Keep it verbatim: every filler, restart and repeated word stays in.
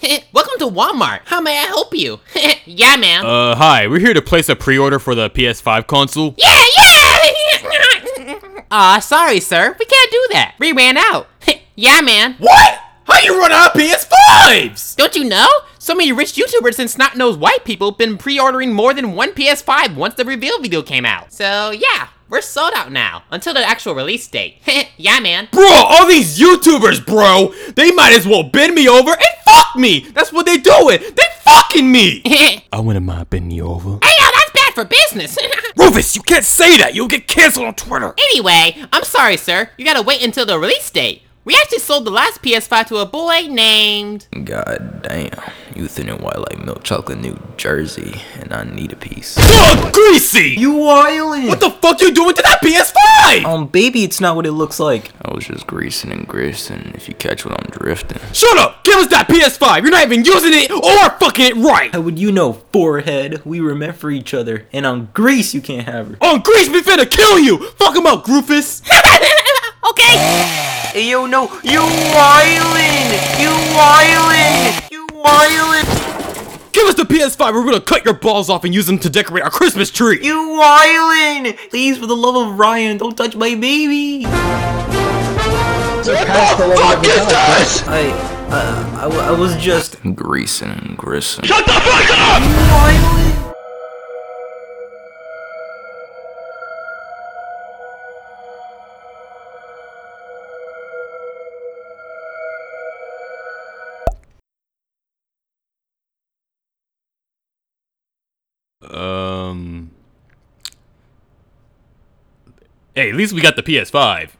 Welcome to Walmart. How may I help you? Yeah, man. Uh, hi. We're here to place a pre-order for the P S five console. Yeah, yeah! Aw, uh, sorry, sir. We can't do that. We ran out. Yeah, man. What? How you run out of P S fives? Don't you know? So many rich YouTubers and snot-nosed white people been pre-ordering more than one P S five once the reveal video came out. So, yeah. We're sold out now, until the actual release date. Yeah, man. Bro, all these YouTubers, bro, they might as well bend me over and fuck me. That's what they doing. They fucking me. I wouldn't mind bending you over. Hey, yo, that's bad for business. Rufus, you can't say that. You'll get canceled on Twitter. Anyway, I'm sorry, sir. You gotta wait until the release date. We actually sold the last P S five to a boy named... God damn. You thin and white like milk chocolate New Jersey, and I need a piece. Fuck, Greasy! You wildin'! What the fuck you doing to that P S five? Um, baby, it's not what it looks like. I was just greasing and grissing, if you catch what I'm drifting. Shut up! Give us that P S five! You're not even using it or fucking it right! How would you know, forehead? We were meant for each other, and on Grease you can't have her. On Grease, we finna kill you! Fuck him up, Rufus! Okay! Hey, yo, no, you wildin'! You wildin'! You wildin'! Give us the P S five, we're gonna cut your balls off and use them to decorate our Christmas tree! You wildin'! Please, for the love of Ryan, don't touch my baby! What the fuck is this? I, uh, I, I was just greasing and grissing. Shut the fuck up! You wildin'! Um. Hey, at least we got the P S five.